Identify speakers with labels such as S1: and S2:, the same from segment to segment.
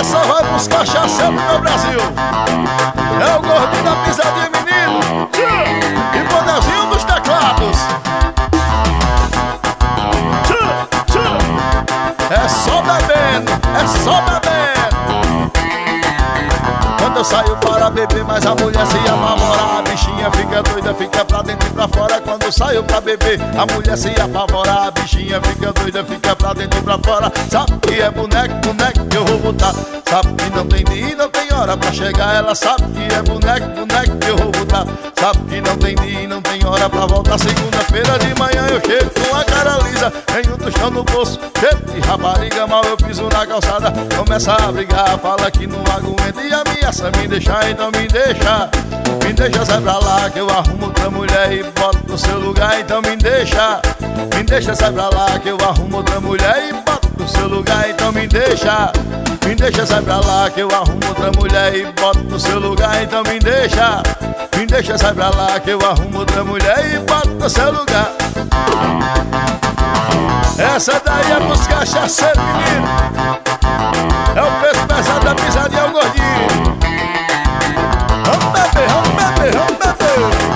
S1: Essa vai pros cachaceiros do meu Brasil. É o gordinho da pisadinha, menino, e bonezinho dos teclados. É só bebendo, é só bebendo. Quando eu saio para beber, mas a mulher se apavora. A bichinha fica doida, fica pra dentro e pra fora. Quando eu saio pra beber, a mulher se apavora. A bichinha fica doida, fica pra dentro e pra fora. Sabe que é boneco, boneco que eu vou botar. Sabe que não tem dia e não tem hora pra chegar. Ela sabe que é boneco, boneco que eu vou botar. Sabe que não tem dia e não tem hora pra voltar. Segunda-feira de manhã eu chego com a cara lisa, tenho um tostão no bolso, cheio de rapariga. Mal eu piso na calçada, começa a brigar, fala que não aguenta e ameaça me deixar, então me deixa. Me deixa, sai pra lá que eu arrumo outra mulher e boto no seu lugar, então me deixa. Me deixa, sai pra lá que eu arrumo outra mulher e boto no seu lugar, então me deixa. Me deixa, sai pra lá que eu arrumo outra mulher e boto no seu lugar, então me deixa. Me deixa, sai pra lá que eu arrumo outra mulher e boto no seu lugar. Essa daí é pros cachaceiros, menino. É o peso pesado da pisadinha, é o gordinho. Vamos beber, vamos beber, vamos beber.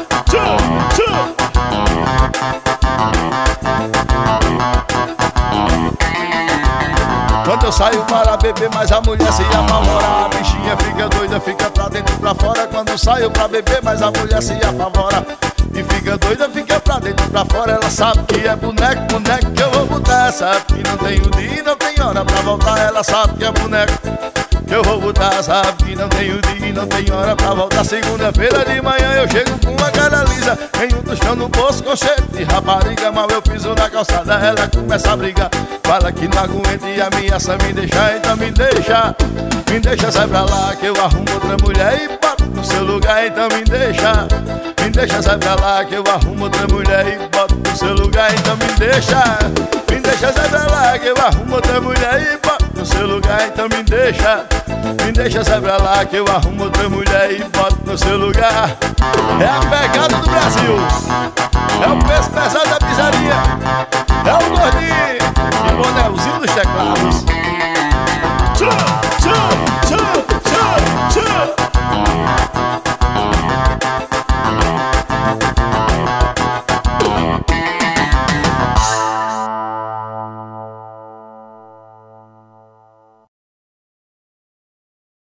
S1: Quando eu saio para beber, mas a mulher se apavora. A bichinha fica doida, fica pra dentro e pra fora. Quando eu saio pra beber, mas a mulher se apavora e fica doida, fica pra dentro e pra fora. Ela sabe que é boneco, boneco que eu vou botar. Sabe que não tem um dia e não tem hora pra voltar. Ela sabe que é boneco que eu vou botar. Sabe que não tem um dia e não tem hora pra voltar. Segunda-feira de manhã eu chego com uma cara lisa, tenho um tostão no bolso com cheiro de rapariga. Mal eu piso na calçada, ela começa a brigar, fala que não aguenta e ameaça me deixar, então me deixa. Me deixa, sai pra lá que eu arrumo outra mulher e boto no seu lugar, então me deixa. Me deixa, sai pra lá que eu arrumo outra mulher e boto no seu lugar, então me deixa. Me deixa, sai pra lá que eu arrumo outra mulher e boto no seu lugar, então me deixa. Me deixa, sai pra lá que eu arrumo outra mulher e boto no seu lugar. É a pegada do Brasil, é o peso pesado da pisadinha, é o gordinho e bonézinho dos teclados.